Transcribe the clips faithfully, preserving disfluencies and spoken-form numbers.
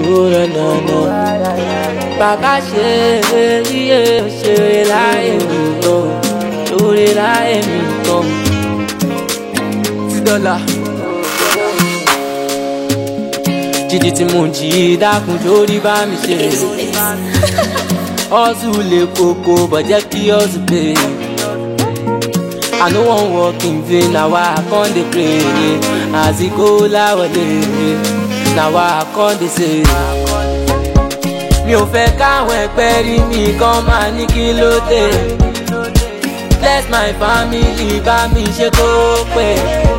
na na na. Bàbá ṣe iye ṣe láyé mi tán, lórí láyé mi tán. Ti dọ́là. Jíjí tí mo jí dákun jórí bá mi ṣe. Hustle lè koko but jẹ́ kí hustle pay. I no wan work in vain, na why I come dey pray. As e go láwọlé, na why I come dey say. Mi ò fẹ́ káwọn ẹgbẹ́ rí mi kán máa ní kí ló dé. Bless my family, bá mi ṣe kó pé.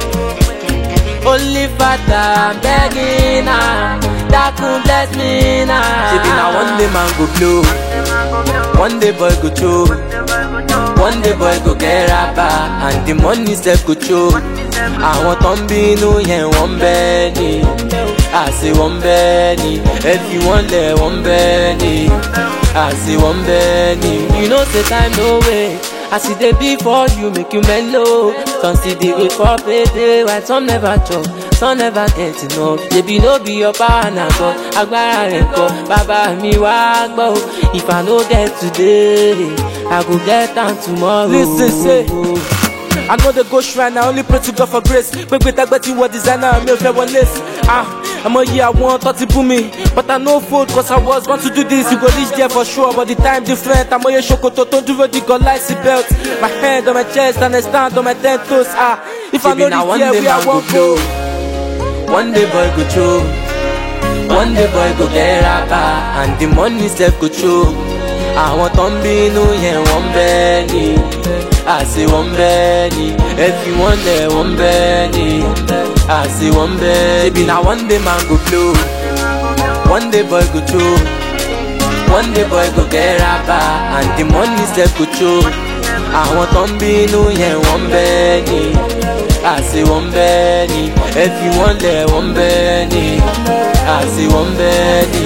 Only Father, I'm begging now. Dákun bless me now. Ṣebí na one day man go blow, one day boy go choke, one day boy go get rapper, and the money sef go choke. Àwọn tó ń bínú yẹn wọ́n bẹ́ẹ̀ ni, àṣé wọ́n bẹ́ẹ̀ ni. Ẹbí wọn lẹ̀ wọ́n bẹ́ẹ̀ ni, àṣé wọ́n bẹ́ẹ̀ ni. You know say time no wait. As e dey be for you, make you mellow. Some still dey wait for payday, while some never chop, some never get enough. Shebi no be your power na God, agbára rẹ̀ kọ́. Bàbá mi wá gbọ́, if I no get today, I go get am tomorrow. Listen, say, I know the go shrine, I only pray to God for grace. Gbẹ̀gbẹ̀ tagbẹ́tì wọ designer, mi ò fẹ́ wọ lace. Ah, àmọ́ yìí àwọn tọ́tí bú mi, but I no fold cause I was born to do this. You go reach there for sure, but the time different. Àmọ́ yẹ ṣòkòtò tó ń dúró di gan láìsí belt. My hand on my chest and I stand on my ten toes. Ah, if I no reach there, we are one go. One day boy go choke, one day boy go get rapper, and the money sef go choke. Àwọn tó ń bínú yẹn wọ́n bẹ́ẹ̀ ni, àṣé wọ́n bẹ́ẹ̀ ni. Ẹbí wọn lẹ̀ wọ́n bẹ́ẹ̀ ni, àṣé wọ́n bẹ́ẹ̀ ni. Ṣebí na one day man go blow, one day boy go choke, one day boy go get rapper, and the money sef go choke. Àwọn tó ń bínú yẹn wọ́n bẹ́ẹ̀ ni, àṣé wọ́n bẹ́ẹ̀ ni. Ẹbí wọn lẹ̀ wọ́n bẹ́ẹ̀ ni, àṣé wọ́n bẹ́ẹ̀ ni.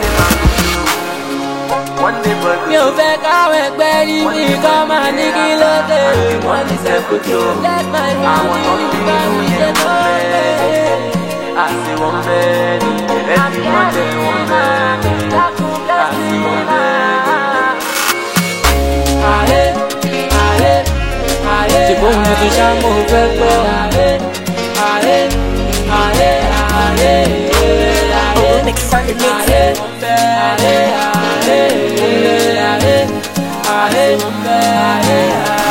Mi ò fẹ́ káwọn ẹgbẹ́ rí mi kán máa ní kí ló dé. Wọ́n ní sẹ́kù tó. Let my family bá mi ṣe tó bẹ́ẹ̀. Àṣé wọ́n bẹ́ẹ̀ ni, ẹbí wọn lẹ̀ wọ́n bẹ́ẹ̀ ni, àṣé wọ́n bẹ́ẹ̀ ni. Ààrẹ, ààrẹ, ààrẹ. Ṣé bóun ni ti ṣá mo fẹ́ gbọ́? Ààrẹ, ààrẹ, ààrẹ, ààrẹ. Oh, mix on the mix. Ààrẹ, ààrẹ, ààrẹ. Ààrẹ, ààrẹ, ààrẹ, ààrẹ.